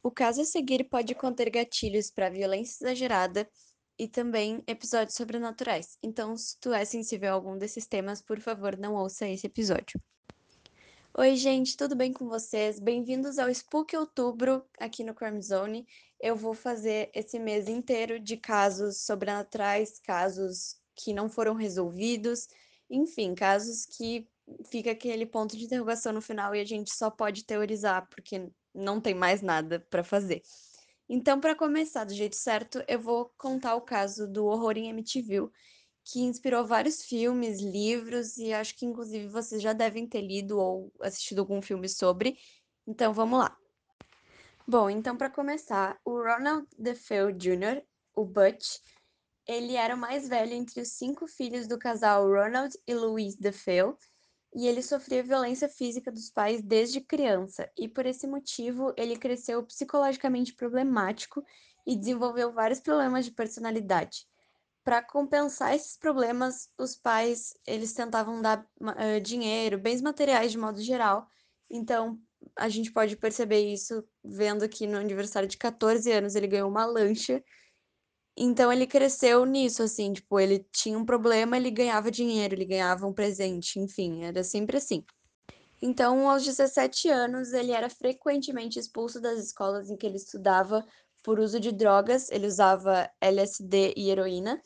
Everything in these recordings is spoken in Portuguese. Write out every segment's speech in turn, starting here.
O caso a seguir pode conter gatilhos para violência exagerada e também episódios sobrenaturais. Então, se tu é sensível a algum desses temas, por favor, não ouça esse episódio. Oi, gente, tudo bem com vocês? Bem-vindos ao Spook Outubro aqui no Crime Zone. Eu vou fazer esse mês inteiro de casos sobrenaturais, casos que não foram resolvidos, enfim, casos que fica aquele ponto de interrogação no final e a gente só pode teorizar porque não tem mais nada para fazer. Então, para começar do jeito certo, eu vou contar o caso do Horror em Amityville, que inspirou vários filmes, livros, e acho que inclusive vocês já devem ter lido ou assistido algum filme sobre. Então vamos lá. Bom, então para começar, o Ronald DeFeo Jr., o Butch, ele era o mais velho entre os 5 filhos do casal Ronald e Louise DeFeo, e ele sofria violência física dos pais desde criança, e por esse motivo ele cresceu psicologicamente problemático e desenvolveu vários problemas de personalidade. Para compensar esses problemas, os pais, eles tentavam dar dinheiro, bens materiais de modo geral. Então, a gente pode perceber isso vendo que no aniversário de 14 anos ele ganhou uma lancha. Então ele cresceu nisso, assim, tipo, ele tinha um problema, ele ganhava dinheiro, ele ganhava um presente, enfim, era sempre assim. Então, aos 17 anos, ele era frequentemente expulso das escolas em que ele estudava por uso de drogas, ele usava LSD e heroína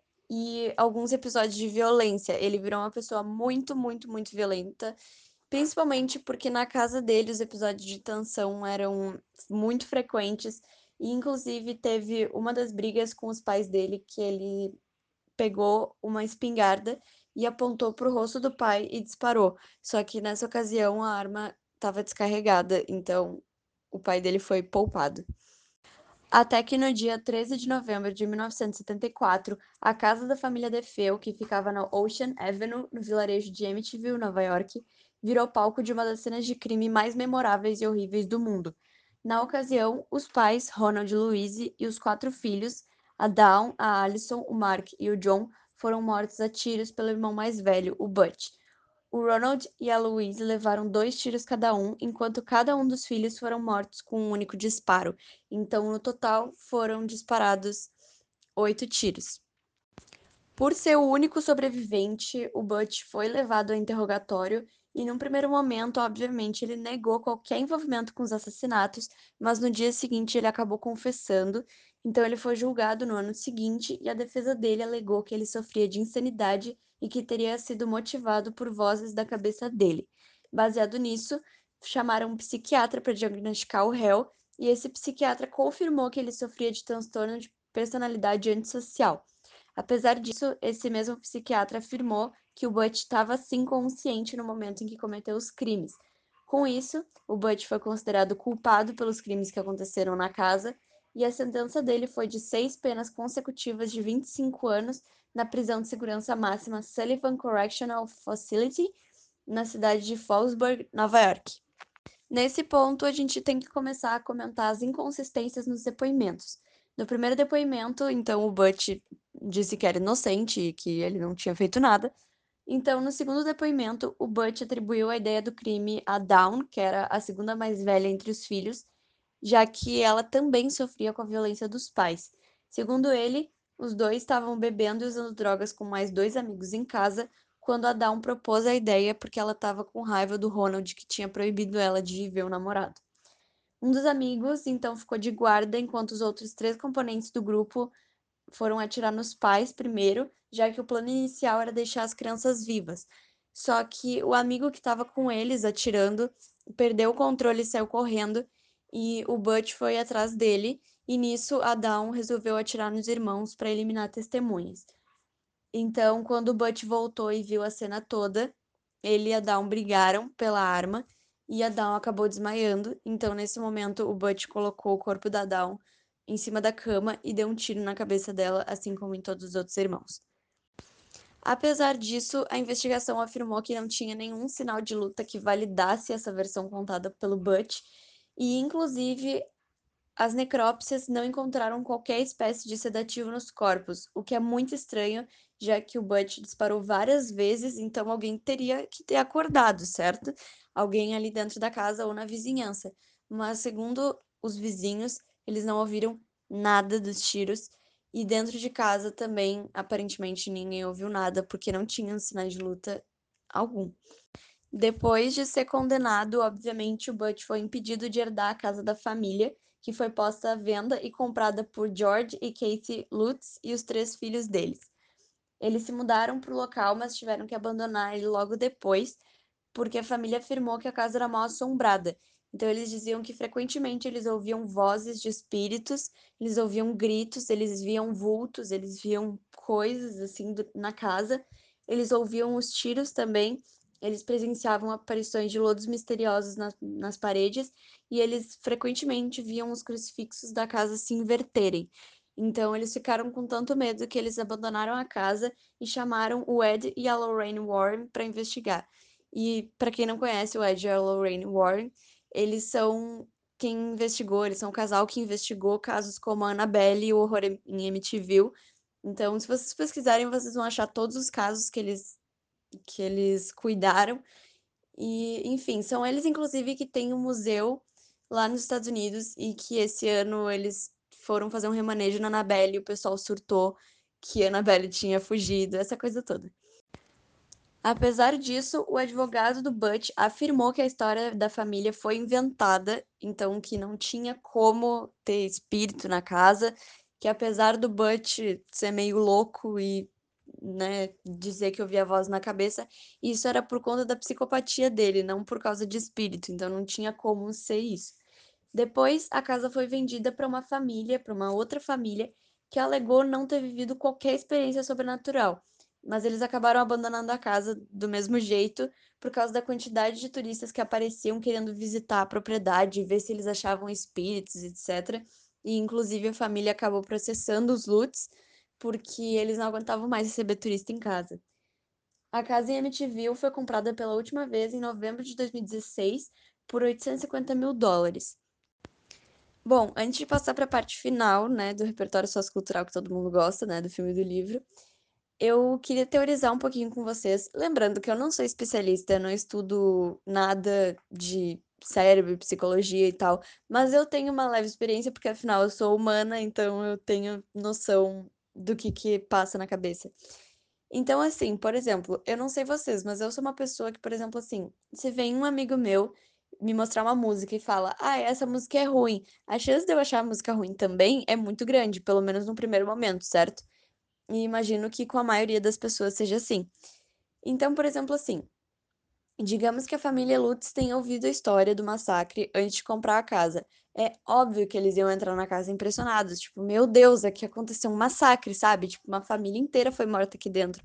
e alguns episódios de violência. Ele virou uma pessoa muito, muito, muito violenta, principalmente porque na casa dele os episódios de tensão eram muito frequentes. E, inclusive, teve uma das brigas com os pais dele que ele pegou uma espingarda e apontou para o rosto do pai e disparou. Só que nessa ocasião a arma estava descarregada, então o pai dele foi poupado. Até que no dia 13 de novembro de 1974, a casa da família DeFeo, que ficava na Ocean Avenue, no vilarejo de Amityville, Nova York, virou palco de uma das cenas de crime mais memoráveis e horríveis do mundo. Na ocasião, os pais, Ronald e Louise, e os 4 filhos, a Dawn, a Allison, o Mark e o John, foram mortos a tiros pelo irmão mais velho, o Butch. O Ronald e a Louise levaram 2 tiros cada um, enquanto cada um dos filhos foram mortos com um único disparo. Então, no total, foram disparados 8 tiros. Por ser o único sobrevivente, o Butch foi levado a interrogatório e, num primeiro momento, obviamente, ele negou qualquer envolvimento com os assassinatos, mas no dia seguinte ele acabou confessando. Então, ele foi julgado no ano seguinte e a defesa dele alegou que ele sofria de insanidade e que teria sido motivado por vozes da cabeça dele. Baseado nisso, chamaram um psiquiatra para diagnosticar o réu e esse psiquiatra confirmou que ele sofria de transtorno de personalidade antissocial. Apesar disso, esse mesmo psiquiatra afirmou que o Butch estava sim consciente no momento em que cometeu os crimes. Com isso, o Butch foi considerado culpado pelos crimes que aconteceram na casa e a sentença dele foi de 6 penas consecutivas de 25 anos na prisão de segurança máxima Sullivan Correctional Facility, na cidade de Fallsburg, Nova York. Nesse ponto, a gente tem que começar a comentar as inconsistências nos depoimentos. No primeiro depoimento, então, o Butch disse que era inocente e que ele não tinha feito nada. Então, no segundo depoimento, o Butch atribuiu a ideia do crime a Dawn, que era a segunda mais velha entre os filhos, já que ela também sofria com a violência dos pais. Segundo ele, os dois estavam bebendo e usando drogas com mais 2 amigos em casa, quando a Dawn propôs a ideia porque ela estava com raiva do Ronald, que tinha proibido ela de ver o namorado. Um dos amigos, então, ficou de guarda enquanto os outros 3 componentes do grupo foram atirar nos pais primeiro, já que o plano inicial era deixar as crianças vivas. Só que o amigo que estava com eles atirando perdeu o controle e saiu correndo, e o Butch foi atrás dele, e nisso a Dawn resolveu atirar nos irmãos para eliminar testemunhas. Então, quando o Butch voltou e viu a cena toda, ele e a Dawn brigaram pela arma e a Dawn acabou desmaiando. Então, nesse momento, o Butch colocou o corpo da Dawn em cima da cama e deu um tiro na cabeça dela, assim como em todos os outros irmãos. Apesar disso, a investigação afirmou que não tinha nenhum sinal de luta que validasse essa versão contada pelo Butch, e inclusive as necrópsias não encontraram qualquer espécie de sedativo nos corpos, o que é muito estranho, já que o Butch disparou várias vezes, então alguém teria que ter acordado, certo? Alguém ali dentro da casa ou na vizinhança. Mas, segundo os vizinhos, eles não ouviram nada dos tiros. E dentro de casa também, aparentemente, ninguém ouviu nada, porque não tinham sinais de luta algum. Depois de ser condenado, obviamente, o Butch foi impedido de herdar a casa da família, que foi posta à venda e comprada por George e Kathy Lutz e os 3 filhos deles. Eles se mudaram para o local, mas tiveram que abandonar ele logo depois, porque a família afirmou que a casa era mal assombrada. Então eles diziam que frequentemente eles ouviam vozes de espíritos, eles ouviam gritos, eles viam vultos, eles viam coisas assim na casa, eles ouviam os tiros também, eles presenciavam aparições de lodos misteriosos nas paredes e eles frequentemente viam os crucifixos da casa se inverterem. Então eles ficaram com tanto medo que eles abandonaram a casa e chamaram o Ed e a Lorraine Warren para investigar. E para quem não conhece o Ed e a Lorraine Warren, eles são quem investigou, eles são o casal que investigou casos como a Annabelle e o Horror em Amityville. Então, se vocês pesquisarem, vocês vão achar todos os casos que eles cuidaram. E, enfim, são eles, inclusive, que têm um museu lá nos Estados Unidos e que esse ano eles foram fazer um remanejo na Annabelle e o pessoal surtou que a Annabelle tinha fugido, essa coisa toda. Apesar disso, o advogado do Butch afirmou que a história da família foi inventada, então que não tinha como ter espírito na casa, que apesar do Butch ser meio louco e, né, dizer que ouvia voz na cabeça, isso era por conta da psicopatia dele, não por causa de espírito, então não tinha como ser isso. Depois, a casa foi vendida para uma família, para uma outra família, que alegou não ter vivido qualquer experiência sobrenatural. Mas eles acabaram abandonando a casa do mesmo jeito, por causa da quantidade de turistas que apareciam querendo visitar a propriedade, ver se eles achavam espíritos, etc. E, inclusive, a família acabou processando os Lutz, porque eles não aguentavam mais receber turista em casa. A casa em Amityville foi comprada pela última vez em novembro de 2016 por US$ 850 mil. Bom, antes de passar para a parte final, né, do repertório sociocultural que todo mundo gosta, né, do filme e do livro, eu queria teorizar um pouquinho com vocês, lembrando que eu não sou especialista, eu não estudo nada de cérebro, psicologia e tal, mas eu tenho uma leve experiência porque afinal eu sou humana, então eu tenho noção do que passa na cabeça. Então, assim, por exemplo, eu não sei vocês, mas eu sou uma pessoa que, por exemplo, assim, se vem um amigo meu me mostrar uma música e fala, ah, essa música é ruim, a chance de eu achar a música ruim também é muito grande, pelo menos no primeiro momento, certo? E imagino que com a maioria das pessoas seja assim. Então, por exemplo, assim, digamos que a família Lutz tenha ouvido a história do massacre antes de comprar a casa. É óbvio que eles iam entrar na casa impressionados, tipo, meu Deus, aqui aconteceu um massacre, sabe? Tipo, uma família inteira foi morta aqui dentro.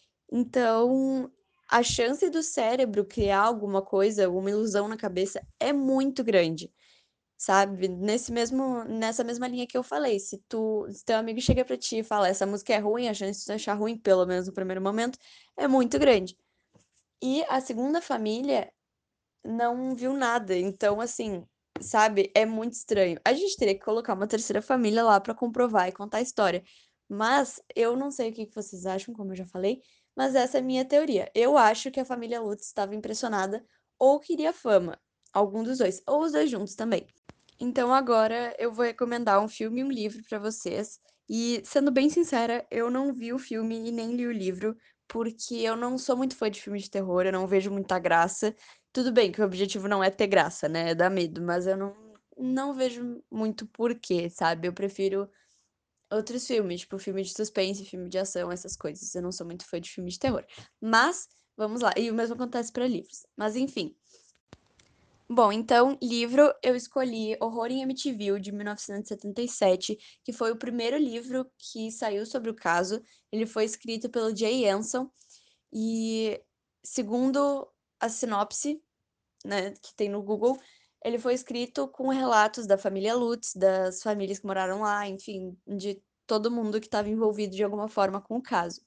Então, a chance do cérebro criar alguma coisa, alguma ilusão na cabeça é muito grande, sabe? Nessa mesma linha que eu falei, se teu amigo chega pra ti e fala, essa música é ruim, a chance de tu achar ruim, pelo menos no primeiro momento, é muito grande. E a segunda família não viu nada, então, assim, sabe? É muito estranho. A gente teria que colocar uma terceira família lá pra comprovar e contar a história. Mas eu não sei o que vocês acham, como eu já falei, mas essa é a minha teoria. Eu acho que a família Lutz estava impressionada ou queria fama. Algum dos dois, ou os dois juntos também. Então agora eu vou recomendar um filme e um livro pra vocês. E, sendo bem sincera, eu não vi o filme e nem li o livro, porque eu não sou muito fã de filme de terror, eu não vejo muita graça. Tudo bem que o objetivo não é ter graça, né? É dar medo, mas eu não vejo muito porquê, sabe? Eu prefiro outros filmes, tipo filme de suspense, filme de ação, essas coisas. Eu não sou muito fã de filme de terror. Mas, vamos lá. E o mesmo acontece pra livros. Mas enfim. Bom, então, livro, eu escolhi Horror em Amityville, de 1977, que foi o primeiro livro que saiu sobre o caso. Ele foi escrito pelo Jay Anson e, segundo a sinopse, né, que tem no Google, ele foi escrito com relatos da família Lutz, das famílias que moraram lá, enfim, de todo mundo que estava envolvido de alguma forma com o caso.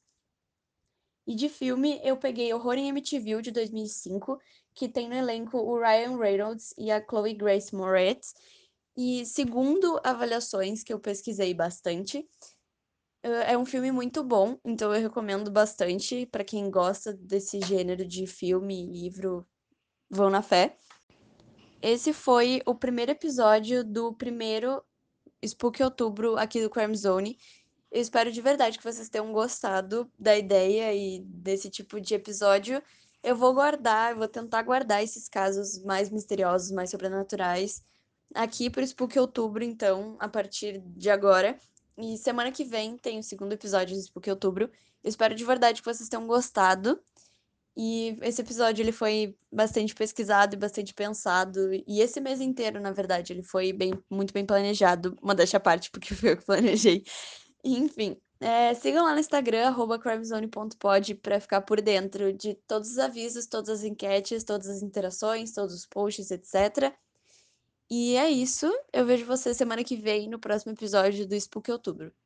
E de filme, eu peguei Horror em Amityville, de 2005, que tem no elenco o Ryan Reynolds e a Chloe Grace Moretz. E segundo avaliações que eu pesquisei bastante, é um filme muito bom, então eu recomendo bastante para quem gosta desse gênero de filme e livro, vão na fé. esse foi o primeiro episódio do primeiro Spook Outubro aqui do Crime Zone. Eu espero de verdade que vocês tenham gostado da ideia e desse tipo de episódio. Eu vou tentar guardar esses casos mais misteriosos, mais sobrenaturais, aqui pro Spook Outubro, então, a partir de agora. E semana que vem tem o segundo episódio do Spook Outubro. Eu espero de verdade que vocês tenham gostado. E esse episódio ele foi bastante pesquisado e bastante pensado. E esse mês inteiro, na verdade, ele foi muito bem planejado. Modéstia à parte, porque foi eu que planejei. Enfim, sigam lá no Instagram, crimezone.pod, para ficar por dentro de todos os avisos, todas as enquetes, todas as interações, todos os posts, etc. E é isso. Eu vejo você semana que vem no próximo episódio do Spook Outubro.